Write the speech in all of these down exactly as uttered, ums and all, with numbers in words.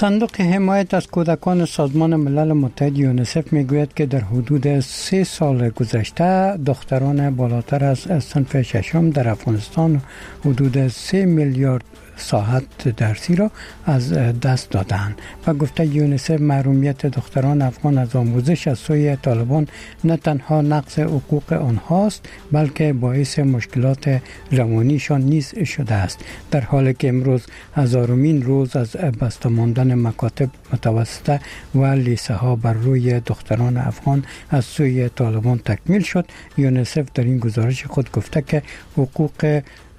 صندوق حمایت از کودکان سازمان ملل متحد یونیسف میگوید که در حدود سه سال گذشته دختران بالاتر از صنف ششم در افغانستان حدود سه میلیارد ساعت درسی را از دست دادند و گفته یونیسف محرومیت دختران افغان از آموزش از سوی طالبان نه تنها نقض حقوق آنهاست بلکه باعث مشکلات روانیشان نیز شده است، در حالی که امروز هزارمین روز از بسته ماندن مکاتب متوسطه و لیسه ها بر روی دختران افغان از سوی طالبان تکمیل شد. یونیسف در این گزارش خود گفته که حقوق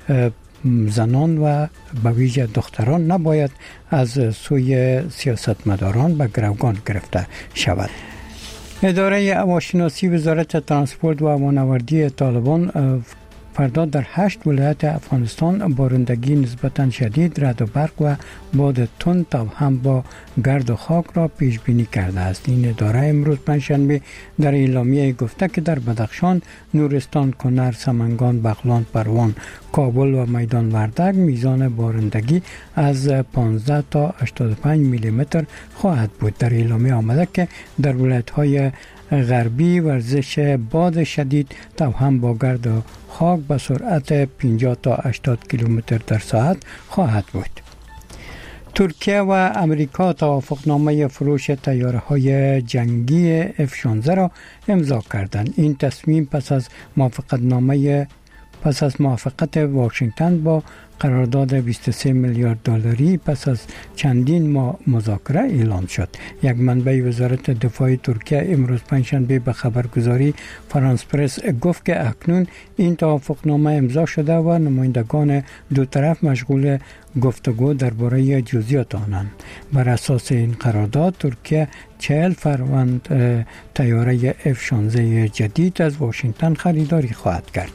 زنان و به ویژه دختران نباید از سوی سیاستمداران به گروگان گرفته شود. اداره هواشناسی وزارت ترانسپورت و هوانوردی طالبان فردا در هشت ولایت افغانستان بارندگی نسبتاً شدید، رعد و برق و باد تند تا هم با گرد و خاک را پیش بینی کرده است. این اداره امروز پنجشنبه در اعلامیه گفته که در بدخشان، نورستان، کنر، سمنگان، بغلان، پروان، کابل و میدان وردک میزان بارندگی از پانزده تا هشتاد و پنج میلی متر خواهد بود. در اعلامیه آمده که در ولایت‌های غربی ورزش باد شدید تا هم با گرد و خاک به سرعت پنجاه تا هشتاد کیلومتر در ساعت خواهد بود. ترکیه و امریکا توافقنامه فروش طیاره‌های جنگی اف شانزده را امضا کردند. این تصمیم پس از موافقتنامه پس از موافقت واشنگتن با قرارداد بیست و سه میلیارد دلاری پس از چندین ماه مذاکره اعلام شد. یک منبع وزارت دفاع ترکیه امروز پنجشنبه به خبرگزاری فرانس پرس گفت که اکنون این توافقنامه امضا شده و نمایندگان دو طرف مشغول گفتگو درباره جزئیات آنند. بر اساس این قرارداد ترکیه چهل فروند طیاره اف شانزده جدید از واشنگتن خریداری خواهد کرد.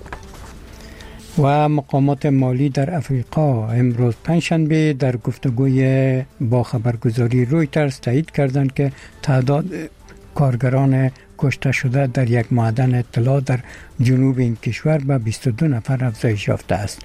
و مقامات مالی در افریقا امروز پنجشنبه در گفتگوی با خبرگزاری رویترز تایید کردند که تعداد کارگران کشته شده در یک معدن طلا در جنوب این کشور به بیست و دو نفر افزایش یافته است.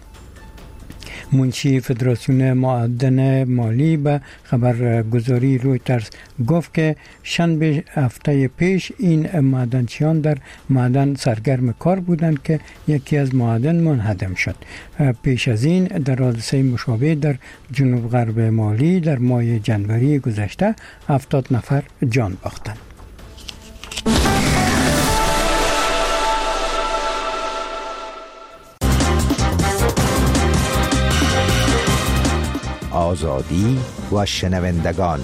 منشی فدراسیون معدن مالی به خبرگزاری رویترز گفت که شنبه هفته پیش این معدنچیان در معدن سرگرم کار بودند که یکی از معادن منهدم شد. پیش از این در حادثه مشابه در جنوب غرب مالی در ماه جنوری گذشته هفتاد نفر جان باختند. آزادی و شنوندگان.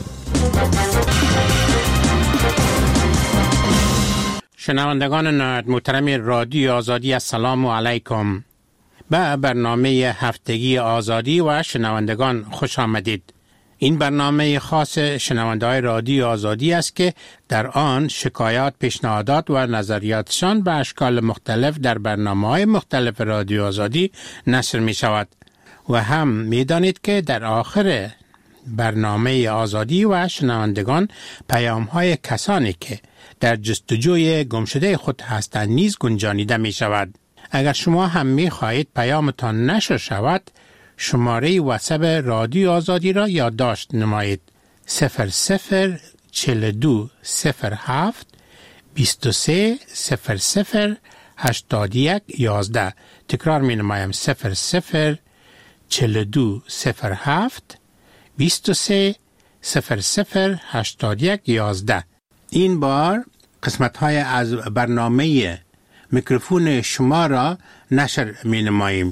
شنوندگان نهایت محترم رادیو آزادی، السلام علیکم. به برنامه هفتگی آزادی و شنوندگان خوش آمدید. این برنامه خاص شنونده‌های رادیو آزادی است که در آن شکایات، پیشنهادات و نظریاتشان به اشکال مختلف در برنامه‌های مختلف رادیو آزادی نشر می شود. و هم می دانید که در آخر برنامه آزادی و شنوندگان پیام های کسانی که در جستجوی گمشده خود هستند نیز گنجانیده می شود. اگر شما هم می خواهید پیامتان نشر شود، شماره واتساپ رادیو آزادی را یادداشت نمایید: صفر صفر چهل و دو صفر هفت بیست و سه صفر صفر هشتاد و یک یازده. تکرار می نمایم: صفر صفر چهل و دو صفر هفت بیست و سه صفر صفر هشتاد و یک یازده. این بار قسمت های از برنامه میکروفون شما را نشر می نماییم.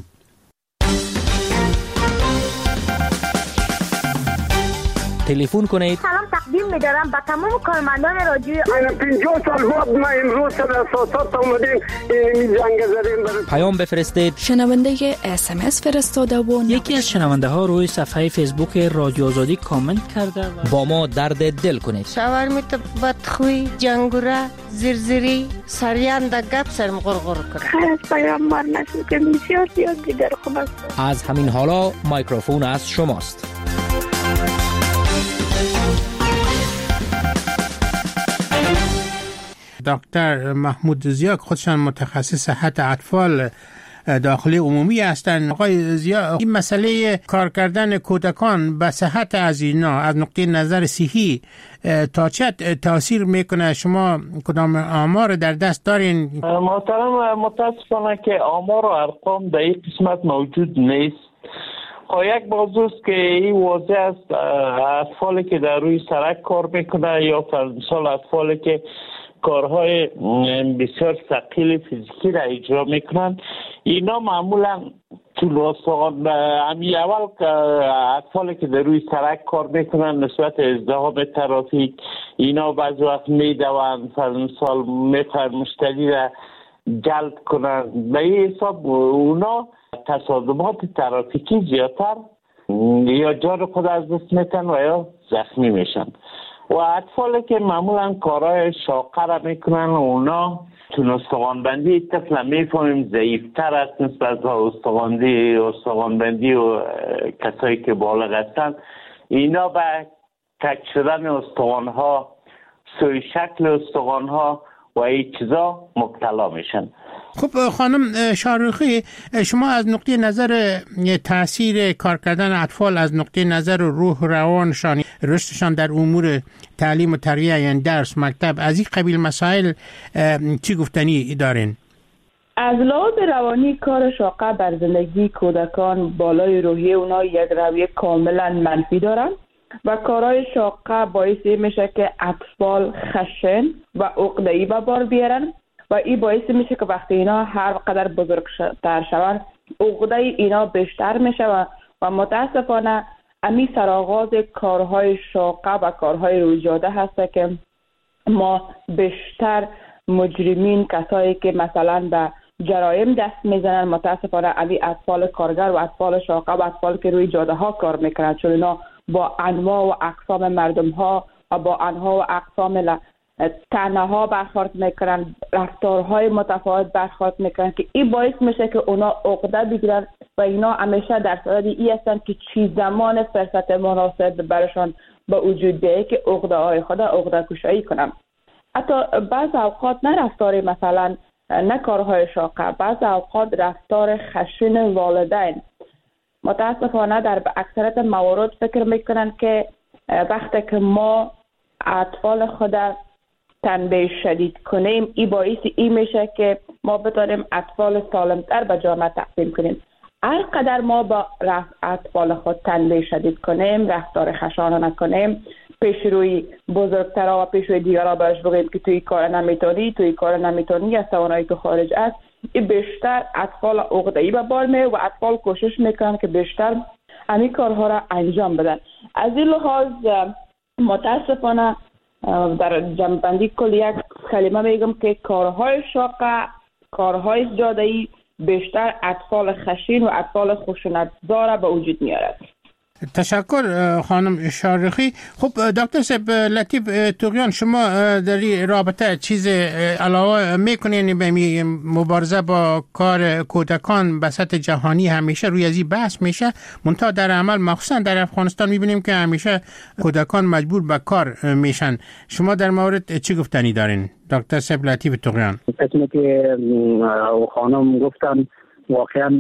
تلفن کنید. سلام تقدیم می‌دارم به تمام کارمندان رادیو. پنجاه سال بعد ما امروز در اساسات اومدیم این جنگ زدیم. پیام بفرستید. شنونده اس ام اس فرستاده و یکی از شنونده ها روی صفحه فیسبوک رادیو آزادی کامنت کرده و با ما درد دل کنید. شاورمیت بدخوی، جنگوره، زرزری، سریان در گپ سرم غرغر کرد. خیر از پیام بار نشد که بسیار زیاد دیگر خوب است. از همین حالا میکروفون از شماست. دکتر محمود زیاک خودشان متخصص صحت اطفال داخلی عمومی هستند. آقای ضیا، این مسئله کار کردن کودکان به صحت از اینا از نقطه نظر صحی تا چه تاثیر میکنه؟ شما کدام آمار در دست دارین؟ محترم، متاسفانه که آمار و ارقام در این قسمت موجود نیست. یک موضوع که این واضح است، اطفالی که در روی سرک کار میکنه یا مثلا اطفالی که کارهای بسیار ثقیل فیزیکی را اجرا میکنن، اینا معمولا طول استخوان همی اول که اطفالی که در روی سرک کار میکنن نسبت ازدحام ترافیک اینا بعض وقت میدوند، مثال میخوان مشتری را جلب کنن، به این حساب اونا تصادمات ترافیکی زیادتر یا جان خود از دست میتن و یا زخمی میشن. و اطفالی که معمولا کارهای شاقه را میکنن اونا چون استخوانبندی طفل میفهمیم ضعیفتر است نسبت به استخوانبندی استخوانبندی و کسایی که بالغ هستند، اینا به کج شدن استخوانها، سوی شکل استخوانها و این چیزا مبتلا میشن. خب خانم شاروخی، شما از نقطه نظر تاثیر کار کردن اطفال از نقطه نظر روح روانشان، رشدشان در امور تعلیم و تربیت یعنی درس مکتب، از این قبیل مسائل چی گفتنی دارین؟ از لحاظ روانی کار شاقه بر زندگی کودکان بالای روحی اونا یک رویه کاملا منفی دارن و کارهای شاقه باعث میشه که اطفال خشن و عقده‌ای به بار بیارن و این باعث میشه که وقتی اینا هر قدر بزرگتر شوند عقده اینا بیشتر میشه و, و متاسفانه امی سرآغاز کارهای شاقه و کارهای رویداده هست که ما بیشتر مجرمین، کسایی که مثلا به جرایم دست میزنن، متاسفانه امی اطفال کارگر و اطفال شاقه و اطفال که روی جاده ها کار میکنن، چون اینا با انواع و اقسام مردم ها و با انواع و اقسام تنه ها برخورد میکنن، رفتارهای متفاوت برخورد میکنن که این باعث میشه که اونا عقده بگیرن و اینا همیشه در صدد ای هستن که چی زمان فرصت مناسب برشان به وجود بیاید که عقده های خود عقده کشایی کنن. حتی بعض اوقات نه رفتار مثلا نه کارهای شاقه، بعض اوقات رفتار خشن والدین متاسفانه در اکثریت موارد فکر میکنن که وقتی که ما اطفال خود تنبیه شدید کنیم این باعث این میشه که ما بتونیم اطفال سالمتر به جامعه تقدیم کنیم. هر قدر ما با اطفال خود تنبیه شدید کنیم، رفتار خشن نکنیم، پیش روی بزرگترها و پیش روی دیگرها برش بگیم که توی کار نمیتونی توی کار نمیتونی از توانایی تو خارج است، این بیشتر اطفال عقده‌ای به بار میاره و اطفال کوشش میکنن که بیشتر همین کارها را انجام بدن. از این لحاظ متاسفانه در جمع‌بندی کل یک کلمه میگم که کارهای شاقه، کارهای جاده‌ای بیشتر اطفال خشین و اطفال خشونت‌زا به وجود میارد. تشکر خانم شارخی. خب دکتر صاحب لطیف طغیان، شما در این رابطه چیز علاوه میکنین به مبارزه با کار کودکان به سطح جهانی؟ همیشه روی ازی بحث میشه، منتها در عمل مخصوصا در افغانستان میبینیم که همیشه کودکان مجبور به کار میشن. شما در مورد چی گفتنی دارین دکتر صاحب لطیف طغیان؟ قسمی که خانم گفتن واقعا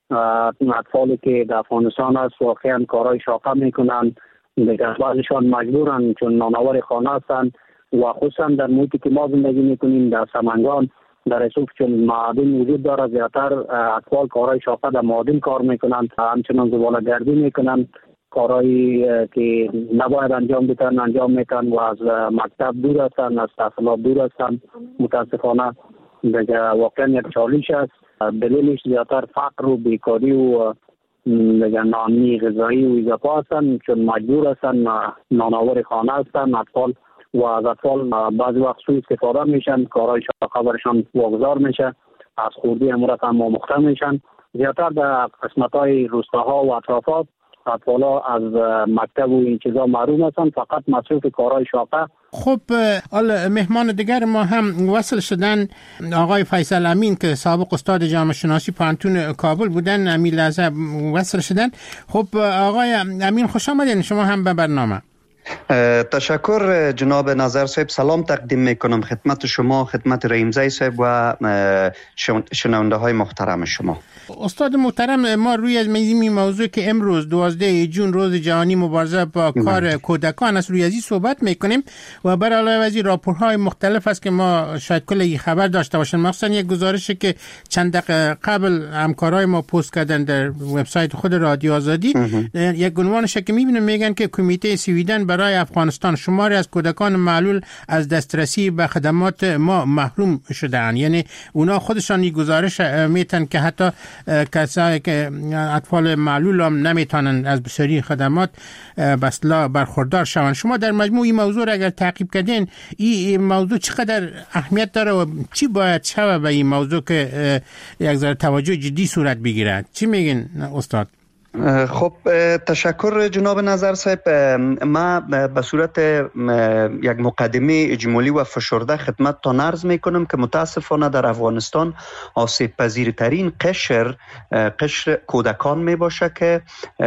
اطفالی که در افغانستان هست واقعا کارهای شاقه میکنن، دیگر بعضشان مجبورن چون نانآور خانه هستن و خصوصا در محیطی که ما زندگی میکنیم در سمنگان در اصوف چون معادن وجود داره، زیادتر اطفال کارهای شاقه در معادن کار میکنن، همچنان زباله گردی میکنن، کارهایی که نباید انجام بدن انجام میکنن و از مکتب دور هستن، از تحصیلات دور هستن. متاسفانه دیگر واقعا یک چالش است. دلیلش زیادتر فقر و بیکاری و نانی غذایی و اضافه هستن چون مجبور هستن نانآور خانه هستن اطفال و از اطفال بعضی وقت سوء استفاده میشن، کارهای شاقه برشان واگذار میشه، از خوردی امورات هم آموخته میشن. زیادتر در قسمت‌های روستاها و اطرافات اطفالا از مکتب و این چیزا محروم هستن، فقط مصروف کارهای شاقه. خب حالا مهمان دیگر ما هم وصل شدن، آقای فیصل امین که سابق استاد جامعه شناسی پانتون کابل بودن، همین لحظه وصل شدن. خب آقای امین خوش آمدین شما هم به برنامه. تشکر جناب نظر صاحب. سلام تقدیم میکنم خدمت شما، خدمت رحیمزی صاحب و شنونده های محترم شما. استاد محترم، ما روی از این موضوع که امروز دوازده جون روز جهانی مبارزه با کار کودکان است روی ازی صحبت میکنیم و بر علاوه از این راپورهای مختلف است که ما شاید کلی خبر داشته باشیم. مثلا یک گزارشی که چند دقیقه قبل همکارای ما پست کردن در وبسایت خود رادیو آزادی، یک عنوانش که میبینیم میگن که کمیته سویدن برای افغانستان شماری از کودکان معلول از دسترسی به خدمات ما محروم شده‌اند. یعنی اونا خودشان این گزارش میتن که حتی کسایی که اطفال معلول هم نمیتونن از بسیاری خدمات بسلا برخوردار شوند. شما در مجموع این موضوع را اگر تعقیب کردین، این موضوع چقدر اهمیت داره و چی باید شوه به این موضوع که یک ذره توجه جدی صورت بگیرد؟ چی میگین استاد؟ خب تشکر جناب نظر صاحب. ما به صورت یک مقدمه اجمالی و فشرده خدمتتان عرض میکنم که متاسفانه در افغانستان آسیب پذیرترین قشر قشر کودکان می باشه که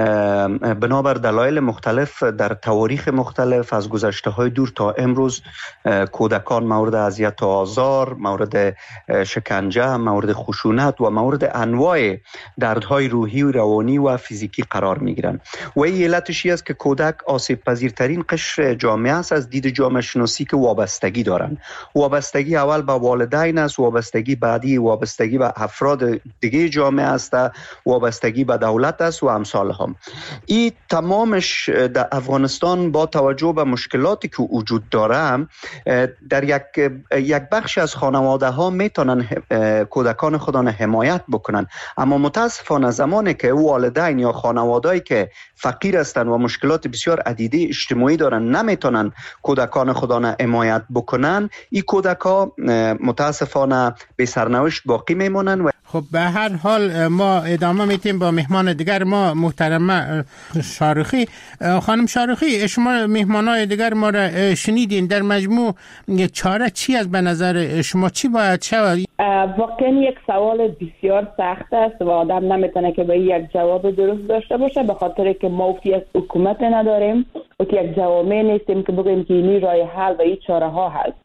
بنابر دلایل مختلف در تواریخ مختلف از گذشته های دور تا امروز کودکان مورد اذیت و آزار، مورد شکنجه، مورد خشونت و مورد انواع دردهای روحی و روانی و فیزیکی قرار میگیرن و این علتش است که کودک آسیب پذیرترین قشر جامعه است از دید جامعه شناسی که وابستگی دارن. وابستگی اول به والدین است، وابستگی بعدی وابستگی به افراد دیگه جامعه است، وابستگی به دولت است و امثال هم. این تمامش در افغانستان با توجه به مشکلاتی که وجود داره در یک یک بخش از خانواده ها میتونن کودکان خودان حمایت بکنن، اما متاسفانه زمانی که والدین یا خانواده‌ای که فقیر هستند و مشکلات بسیار عدیده اجتماعی دارن نمیتونن کودکان خودانه حمایت بکنن، این کودکا متاسفانه به سرنوشت باقی میمونن. و خب به هر حال ما ادامه میتیم با مهمان دیگر ما، محترمه شارخی. خانم شارخی، شما مهمانای دیگر ما را شنیدین، در مجموع چاره چی از به نظر شما چی باید شود؟ واقعا یک سوال بسیار سخت است و آدم نمیتونه که به یک جواب درست داشته باشه، به خاطر که ما یک حکومت نداریم و یک جوامع نیستیم که بگیم که این راه حل و این چاره ها هست.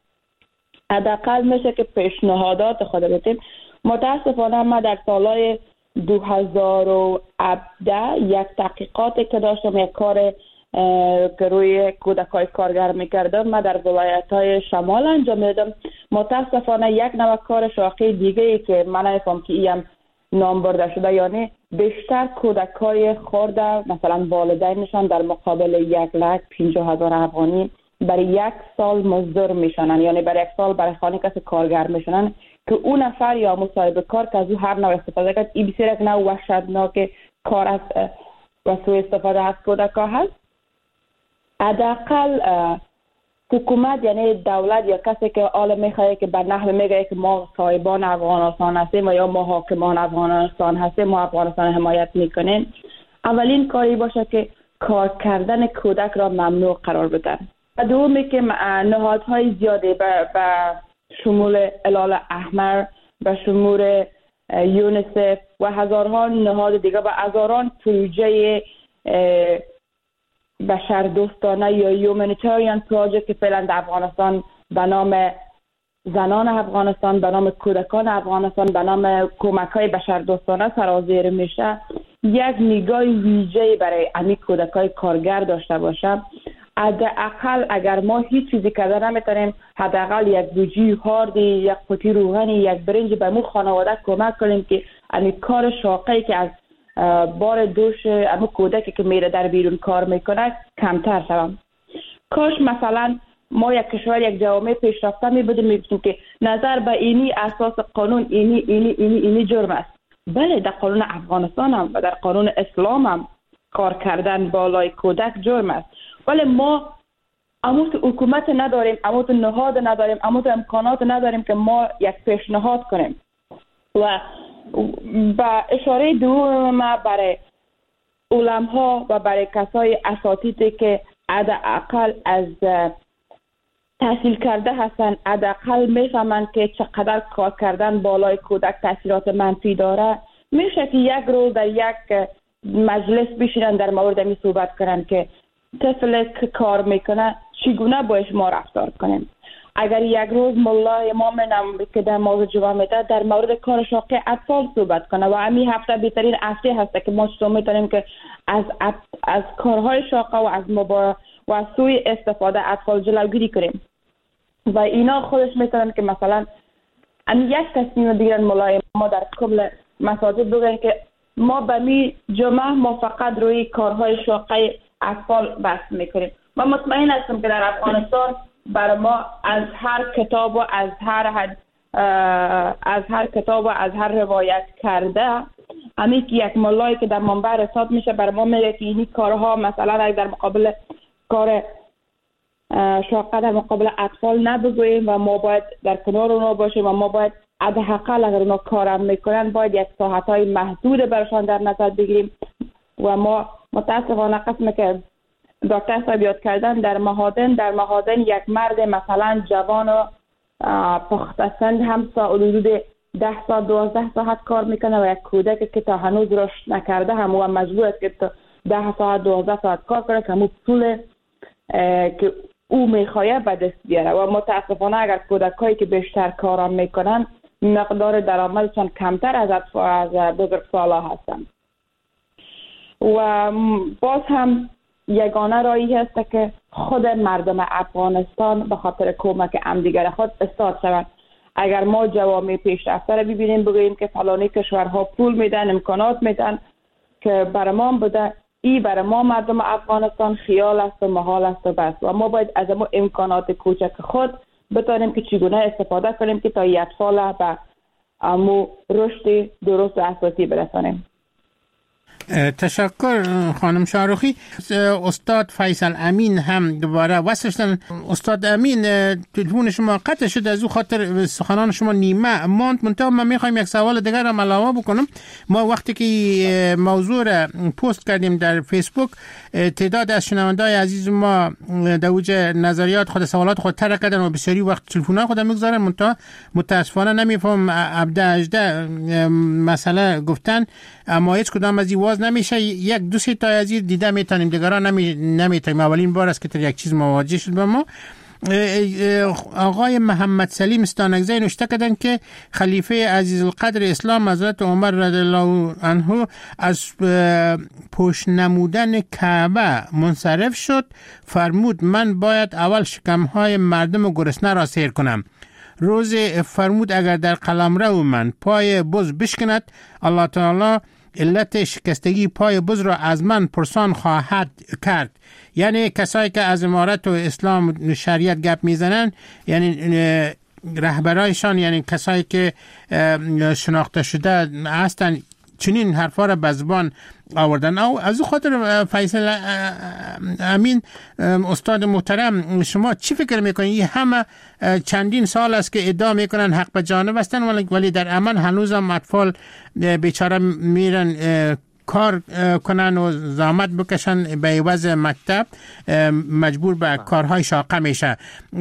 حداقل میشه که پیشنهادات خود بدیم. متاسفانه ما در سالهای دو هزار و هفده یک تحقیقاتی که داشتم، یک کار که روی کودکای کارگر میکردم، ما در ولایت‌های شمال انجام دادم. متاسفانه یک نوع کار شاخص دیگه ای که من نمی‌فهم که این نام برده شده، یعنی بیشتر کودکای خرد مثلا والدینشان در مقابل یک لک پنجاه هزار افغانی برای یک سال مزدور میشنن، یعنی برای یک سال برای خانه کسی کارگر میشنن که اون نفر یا مصاحبه کار که از او هر نوع استفاده کرد. این بسیار یک نوع وحشتناک کار است و سوء استفاده از کودکا هست. حداقل حکومت یعنی دولت یا کسی که آل میخواه که به نحو میگه که ما صاحبان افغانستان هستیم و یا ما حاکمان افغانستان هستیم، ما افغانستان حمایت میکنیم، اولین کاری باشه که کار کردن کودک را ممنوع قرار بدن. و دومی که نهادهای زیاده به شمول هلال احمر، به شمول یونیسف و هزارها نهاد دیگه و هزاران پروژه بشر دوستانه یا یومانیتریان پروژه که فعلا در افغانستان به نام زنان افغانستان، به نام کودکان افغانستان، به نام کمک‌های بشر دوستانه سرازیر میشه، یک نگاه ویژه‌ای برای امی کودکای کارگر داشته باشه. حداقل اگر ما هیچ چیزی کرده نمیتونیم، حداقل یک بوجی هاردی، یک قوطی روغنی، یک برنج به مو خانواده کمک کنیم که امی کار شاقی که از بار دوش اما کودکی که میره در بیرون کار میکنه کمتر شوم. کاش مثلا ما یک کشور یک جامعه پیشرفته می بودیم میگفتیم که نظر به اینی اساس قانون اینی اینی اینی اینی جرم است. بله، در قانون افغانستان هم و در قانون اسلام هم کار کردن بالای کودک جرم است، ولی ما اموت حکومت نداریم، اموت نهاد نداریم، اموت امکانات نداریم که ما یک پیشنهاد کنیم. و با اشاره دوم برای علماء و برای کسای اساتیدی که حداقل از تحصیل کرده هستن، حداقل میفهمن که چقدر کار کردن بالای کودک تاثیرات منفی داره، میشه که یک روز در یک مجلس بشینن در مورد می صحبت کنن که طفل که کار میکنه چگونه باش ما رفتار کنیم. اگر یک روز ملا امام که در موضوع جواب میده در مورد کار شاقه اطفال صحبت کنه و همین هفته بهترین هفته هست که ما چطور میتونیم که از از کارهای شاقه و از مبا و از سوی استفاده اطفال جلوگیری کنیم و اینا خودش میتونن که مثلا ان یک تصمیم بگیرن ملا ما در کل مساجد بگن که ما به می جمعه ما فقط روی کارهای شاقه اطفال بحث میکنیم. من مطمئن هستم که در افغانستان برای ما از هر کتاب و از هر حد از هر کتاب و از هر روایت کرده همین که یک ملایی که در منبع رسالت میشه برای ما میگه که اینی کارها مثلا در مقابل کار شاقه در مقابل اطفال نبگوییم و ما باید در کنار اونا باشیم و ما باید حداقل اگر اونا کارم میکنن باید یک ساعتهای محدود برشان در نظر بگیریم و ما متاسفانه قسم که دکتر صاحب یاد کردن در مهادن در مهادن یک مرد مثلا جوان و پخته سن هم حدود ده ساعت دوازده ساعت کار میکنه و یک کودک که تا هنوز رشد نکرده هم و مجبور است که تا ده ساعت دوازده ساعت کار کنه که همون پول که او میخواه به دست بیاره و متاسفانه اگر کودکایی که بیشتر کارام میکنن مقدار درآمدشان کمتر از از بزرگسالا هستند و باز هم یگانه راهی هست که خود مردم افغانستان به خاطر کمک همدیگر خود استاد شوند. اگر ما جوامع پیشرفته را ببینیم بگوییم که فلانی کشورها پول میدن امکانات میدن که برای ما بوده ای برای ما مردم افغانستان خیال است و محال است و بس و ما باید از ما امکانات کوچک خود بتانیم که چگونه استفاده کنیم که تا یک سال به امو رشد درست و اساسی برسانیم. تشکر خانم شاروخی. استاد فیصل امین هم دوباره وصلشتن. استاد امین تلفن شما قطع شد از او خاطر سخنان شما نیمه ماند. منتها من میخوایم یک سوال دیگر هم علاوه بکنم. ما وقتی که موضوع را پست کردیم در فیسبوک تعداد از شنوندای عزیز ما در اوج نظریات خود سوالات خود طرح کردن و بسیاری وقت تلفن‌ها خود میگذارن منتها متاسفانه نمیفهم عبده اجده مسئله گفتن اما هیچ کدام از این واز نمیشه. یک دو سه تا از این دیده میتونیم دیگران نمی نمیتونیم. اولین بار است که تر یک چیز مواجه شد با ما. آقای محمد سلیم استانکزی نوشته کردن که خلیفه عزیز القدر اسلام حضرت عمر رضی الله عنه از پشت نمودن کعبه منصرف شد، فرمود من باید اول شکمهای مردم گرسنه را سیر کنم. روز فرمود اگر در قلمرو من پای بز بشکند الله تعالی علت شکستگی پای بز را از من پرسان خواهد کرد. یعنی کسایی که از امارت و اسلام و شریعت گپ میزنن یعنی رهبرایشان یعنی کسایی که شناخته شده هستن چنین حرفا را به زبان آوردن. او از خاطر فیصل امین استاد محترم شما چی فکر میکنید؟ این همه چندین سال است که ادعا میکنن حق به جانب هستن ولی در عمل هنوز هم اطفال بیچاره میرن کار کنن و زحمت بکشن به عوض مکتب مجبور به کارهای شاقه میشه.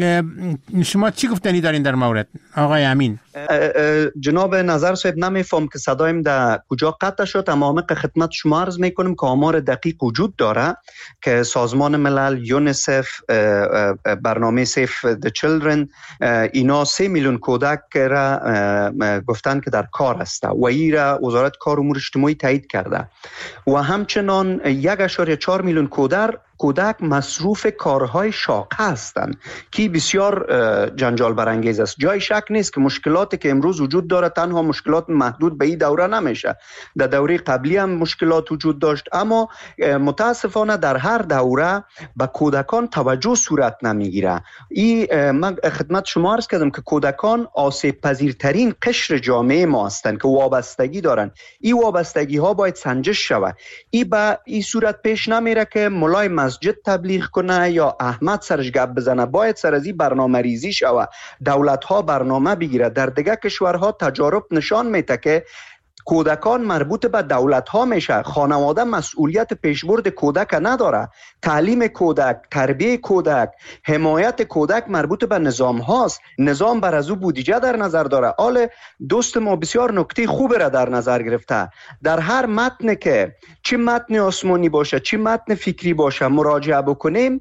شما چی گفتنی دارین در مورد آقای امین؟ جناب نظر صاحب نمیفهم که صدایم در کجا قطع شد اما همه خدمت شما عرض میکنم که آمار دقیق وجود داره که سازمان ملل، یونیسف، برنامه سیف د چیلدرن اینا سه میلیون کودک را گفتن که در کار است و ای را وزارت کار امور اجتماعی تایید کرده و همچنان یک اشاره چهار میلیون کودک کودک مصروف کارهای شاقه هستند که بسیار جنجال برانگیز است. جای شک نیست که مشکلاتی که امروز وجود داره تنها مشکلات محدود به این دوره نمیشه. در دوره قبلی هم مشکلات وجود داشت اما متاسفانه در هر دوره به کودکان توجه صورت نمیگیره. این من خدمت شما عرض کردم که کودکان آسیب پذیرترین قشر جامعه ما هستند که وابستگی دارن. این وابستگی ها باید سنجش شود. این به این صورت پیش نمیره که مولای مسجد تبلیغ کنه یا احمد سرش گپ بزنه. باید سر از این برنامه ریزی شود. دولت ها برنامه بگیره. در دیگه کشورها تجارب نشان میده که کودکان مربوط به دولت ها میشه. خانواده مسئولیت پیشبرد کودک نداره. تعلیم کودک، تربیه کودک، حمایت کودک مربوط به نظام هاست. نظام بر از او بودجه در نظر داره. آل دوست ما بسیار نکته خوب را در نظر گرفته. در هر متن که چه متن آسمانی باشه چه متن فکری باشه مراجعه بکنیم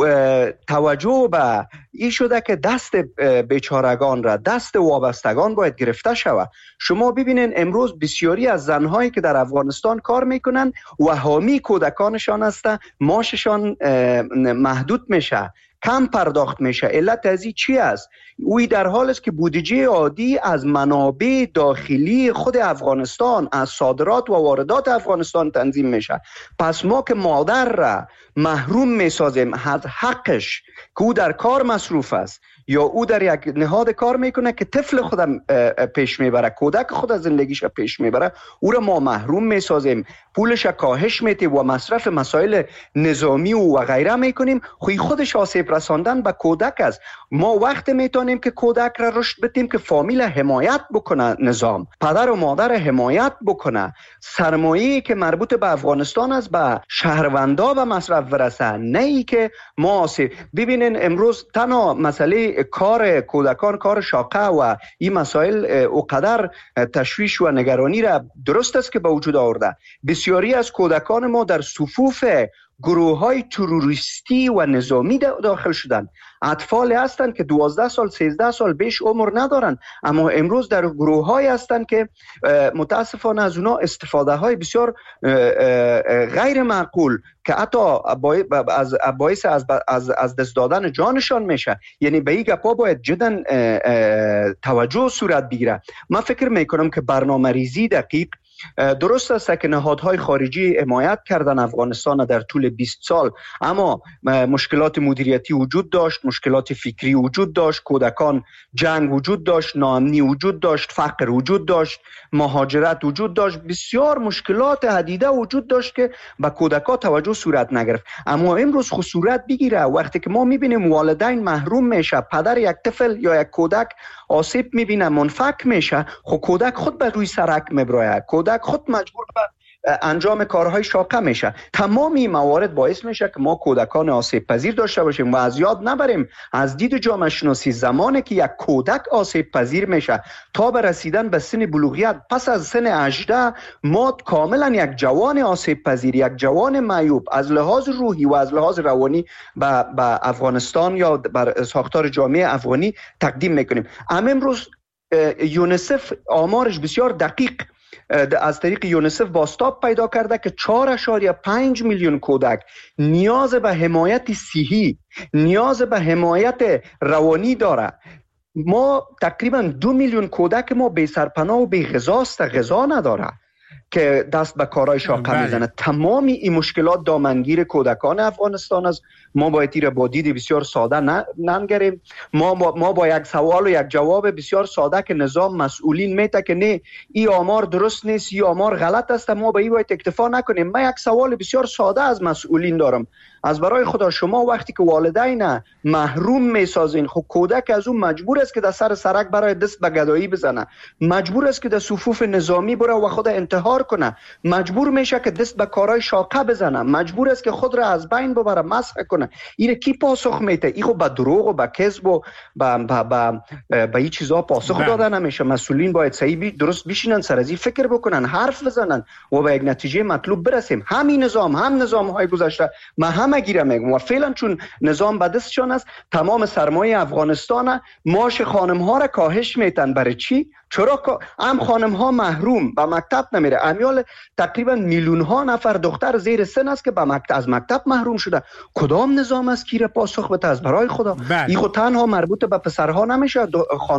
توجه به این شده که دست بیچارگان را، دست وابستگان باید گرفته شود. شما ببینین امروز بسیاری از زنهایی که در افغانستان کار میکنن و حامی کودکانشان هستند، معاششان محدود میشه، کم پرداخت میشه. علت از این چی است؟ اوی در حال است که بودجه عادی از منابع داخلی خود افغانستان، از صادرات و واردات افغانستان تنظیم میشه. پس ما که مادر را محروم میسازیم از حقش که او در کار مصروف است یا او در یک نهاد کار میکنه که طفل خودم پیش میبره، کودک خود زندگیش پیش میبره، او را ما محروم میسازیم، پولش کاهش میتیم و مصرف مسائل نظامی و غیره میکنیم. خوی خودش آسیب رساندن به کودک است. ما وقت میتونیم که کودک را رشد بدیم که فامیل حمایت بکنه، نظام پدر و مادر حمایت بکنه، سرمایه‌ای که مربوط به افغانستان است به شهروندا به مصرف برسه، نه ای که ما آسیب. ببینین امروز تنها مسئله کار کودکان کار شاقه و این مسائل اوقدر تشویش و نگرانی را درست است که به وجود آورده. بسیاری از کودکان ما در صفوف گروه های تروریستی و نظامی داخل شدن. اطفال هستند که دوازده سال سیزده سال بیش عمر ندارن، اما امروز در گروه های هستند که متاسفانه از اونا استفاده های بسیار غیر معقول که حتی از باعث از از از دست دادن جانشان میشه. یعنی به این گپا باید جدا توجه صورت بگیره. من فکر میکنم که برنامه ریزی دقیق درست است که نهادهای خارجی حمایت کردن افغانستان در طول بیست سال، اما مشکلات مدیریتی وجود داشت، مشکلات فکری وجود داشت، کودکان جنگ وجود داشت، ناامنی وجود داشت، فقر وجود داشت، مهاجرت وجود داشت، بسیار مشکلات عدیده وجود داشت که به کودکان توجه صورت نگرفت. اما امروز خود صورت بگیره وقتی که ما میبینیم والدین محروم میشه، پدر یک طفل یا یک کودک آسیب میبینه، منفک میشه، خود کودک خود به روی سرک میبراید، کودک خود مجبور به انجام کارهای شاقه میشه. تمام این موارد باعث میشه که ما کودکان آسیب پذیر داشته باشیم و از یاد نبریم از دید جامعه شناسی زمانی که یک کودک آسیب پذیر میشه تا به رسیدن به سن بلوغیت، پس از سن هجده ما کاملا یک جوان آسیب پذیر، یک جوان معیوب از لحاظ روحی و از لحاظ روانی به افغانستان یا بر ساختار جامعه افغانی تقدیم میکنیم. اما امروز یونیسف آمارش بسیار دقیق از طریق یونیسف بازتاب پیدا کرده که چهار اشاریه پنج میلیون کودک نیاز به حمایت صحی، نیاز به حمایت روانی داره. ما تقریبا دو میلیون کودک ما بی سرپناه و بی غذاست، غذا نداره که دست به کارهای شاقه میزنه. تمامی این مشکلات دامنگیر کودکان افغانستان است. ما باید این را با دید بسیار ساده ننگریم. ما با, ما با یک سوال و یک جواب بسیار ساده که نظام مسئولین میته که نه این آمار درست نیست، این آمار غلط است، ما به این باید اکتفا نکنیم. من یک سوال بسیار ساده از مسئولین دارم. از برای خدا شما وقتی که والدین محروم میسازین، خب کودک از اون مجبور است که در سر سرک برای دست به گدایی بزنه، مجبور است که در صفوف نظامی بره و خود انتحار کنه، مجبور میشه که دست به کارهای شاقه بزنه، مجبور است که خود را از بین ببره، مسخ کنه. این کی پاسخ میده؟ این خب به دروغ و به کذب و به به به به این چیزا پاسخ داده نمیشه. مسئولین باید صحیح درست بشینن، سر از این فکر بکنن، حرف بزنن و به یک نتیجه مطلوب برسیم. همین نظام هم نظام های گذشته ما هم گیره میگم و فعلا چون نظام به دستشان است تمام سرمایه افغانستان معاش خانم ها را کاهش میتن. برای چی؟ چرا هم خانم ها محروم به مکتب نمیره. امیال تقریبا میلیون ها نفر دختر زیر سن است که به مکتب از مکتب محروم شده. کدام نظام است که پاسخ بده؟ از برای خدا این خود تنها مربوط به پسرها نمیشه.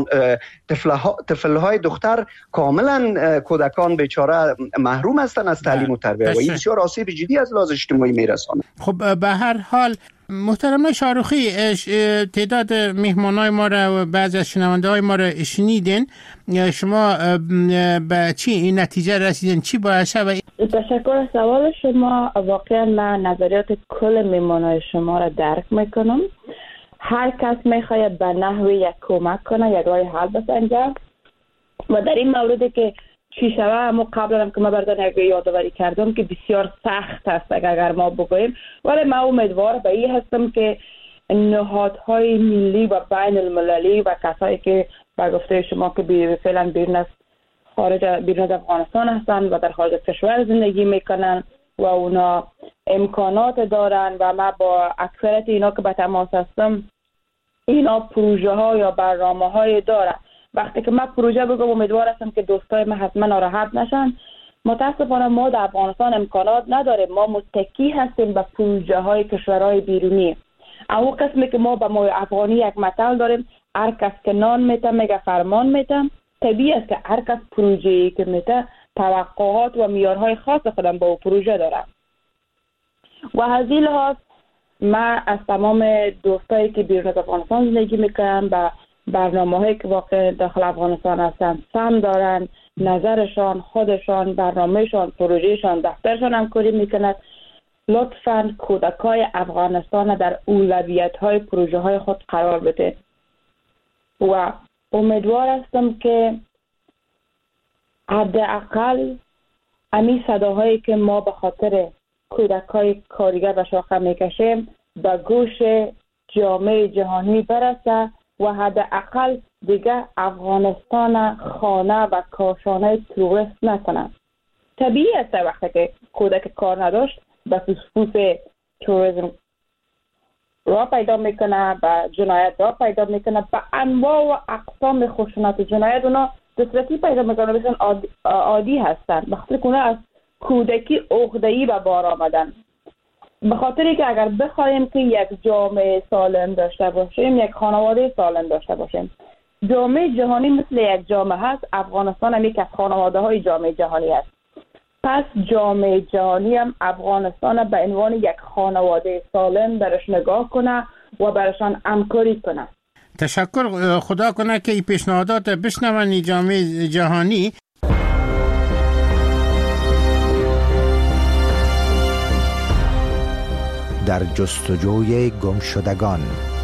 طفل های دختر کاملا کودکان بیچاره محروم هستند از تعلیم و تربیت و این بسیار آسیب جدی از لحاظ اجتماعی میرسانه. خب به هر حال محترم شاروخی، تعداد مهمانای ما را و بعضی از شنونده های ما را شنیدین. شما به چی این نتیجه رسیدین؟ چی باید شود؟ تشکر از سوال شما. واقعا من نظریات کل مهمانای شما را درک میکنم. هر کس میخواید به نحوی یک کمک کنه، یک راه حل بسنجه و در این موردی که چی شوه. ما قبلا هم که ما بردن یک یادآوری کردم که بسیار سخت است اگر ما بگوییم، ولی ما امیدوار به این هستم که نهادهای ملی و بین المللی و کسایی که با گفته شما که فعلا بیرون از خارج بیرون از افغانستان هستند و در خارج از کشور زندگی میکنن و اونا امکانات دارن و ما با اکثریت اینا که به تماس هستم، اینا پروژه ها یا برنامه های دارن. وقتی که من پروژه بگم امیدوار هستم که دوستای من حتما ناراحت نشن. متاسفانه ما در افغانستان امکانات نداریم، ما متکی هستیم به پروژه های کشورهای بیرونی. اما قسمی که ما به ما افغانی یک متل داریم، هر کس که نان میته میگه فرمان میته. طبیعی است که هر کس پروژه‌ای که میته توقعات و معیارهای خاص خودم با او پروژه دارم و از این لحاظ من از تمام دوستایی که بیرون از افغانستان زندگی میکنن و برنامه‌هایی که واقع داخل افغانستان هستن سهم دارن، نظرشان، خودشان، برنامهشان، پروژهشان، دفترشان همکاری میکنند. لطفاً کودکای افغانستان در اولویت‌های پروژه‌های خود قرار بده و امیدوار هستم که حداقل امی صداهایی که ما به خاطر کودکای کارگر و شاخه میکشیم به گوش جامعه جهانی برسه و حداقل دیگه افغانستان خانه و کاشانه توریست نکنه. طبیعی است وقتی که کودک کار نداشت به فسفوس توریسم را پیدا میکنه، به جنایت را پیدا میکنه، به انواع و اقسام خشونت جنایت اونا دسترسی پیدا میکنه، بسیار عادی, عادی هستن. به خاطر کنه از کودکی عقده‌ای به بار آمدن. به خاطری که اگر بخوایم که یک جامعه سالم داشته باشیم، یک خانواده سالم داشته باشیم، جامعه جهانی مثل یک جامعه هست، افغانستان هم یک از خانواده های جامعه جهانی است. پس جامعه جهانی هم افغانستان به عنوان یک خانواده سالم درش نگاه کنه و برشان همکاری کنه. تشکر. خدا کنه که این پیشنهادات بشنون جامعه جهانی. در جستجوی گمشدگان.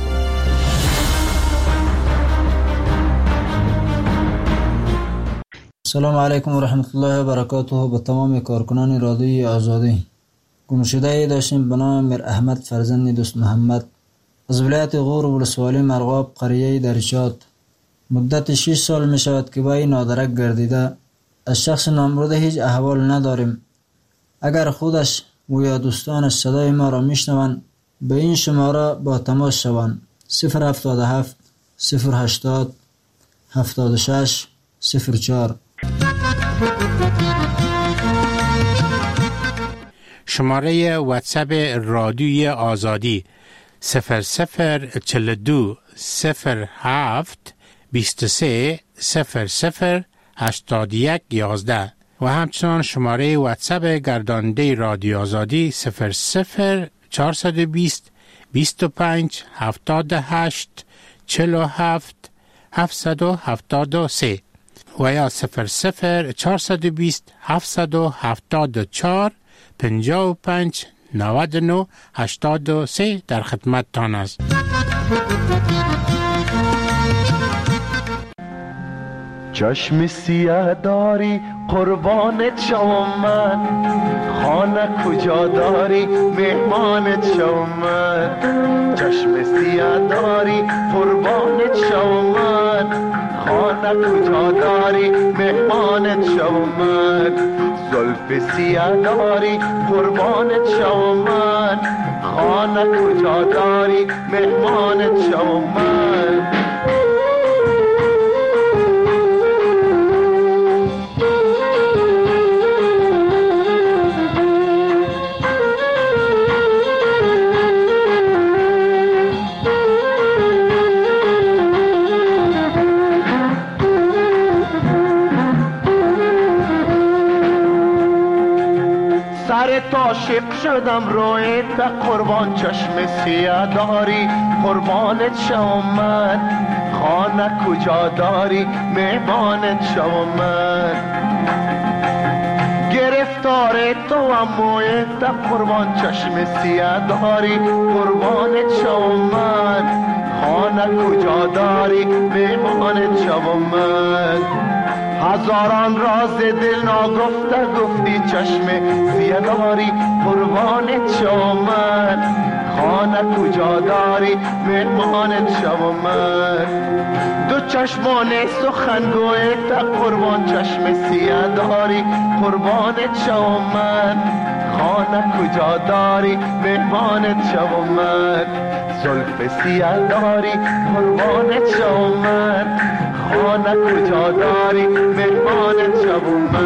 سلام علیکم و رحمت الله و برکاته. به تمام کارکنان رادیوی آزادی. گمشده داشتیم به نام میر احمد فرزند دوست محمد از ولایت غور ولسوالی مرغاب قریه درچات. مدت شش سال می شود که با این نادرک گردیده. از شخص نامبرده هیچ احوال نداریم. اگر خودش و یا دوستانش صدای ما را میشنوند به این شماره با تماس شوند: صفر هفتاد و هفت صفر هشتاد هفتاد و شش صفر چهار. شماره واتساپ رادیوی آزادی صفر صفر چهل و دو صفر هفت بیست و سه صفر صفر هشتاد و یک یازده و همچنان شماره واتساپ گرداننده رادیو آزادی صفر صفر چهارصد و بیست بیست و پنج هفتاد و هشت چهل و هفت هفتصد و هفتاد و سه و یا صفر صفر چهارصد و بیست هفتصد و هفتاد و چهار پنجاه و پنج نود و نه هشتاد و سه در خدمت تان است. چشم سیاه داری قربانت شوم من، خانه کجا داری مهمانت شوم من. چشم سیاه داری قربانت شوم من، خانه کجا داری مهمانت شوم من. زلف سیاه داری قربانت شوم من، خانه کجا داری مهمانت شوم من. عاشق شدم رویت قربان، چشم سیاه داری قربانت شوم من. خانه کجا داری مهمانت شوم من. گرفتار تو هم مویت قربان، چشم سیاه داری قربانت شوم من. خانه کجا داری مهمانت شوم من. هزاران راز دل ناگفته گفتی چشم سیه داری قربانت شوم من خانه کجا داری مهمانت شوم من دو چشمان سخنگویت قربان چشم سیه داری قربانت شوم من خانه کجا داری مهمانت شوم من زلف سیه داری قربانت شوم من خانه کجا داری مهمانت شوم من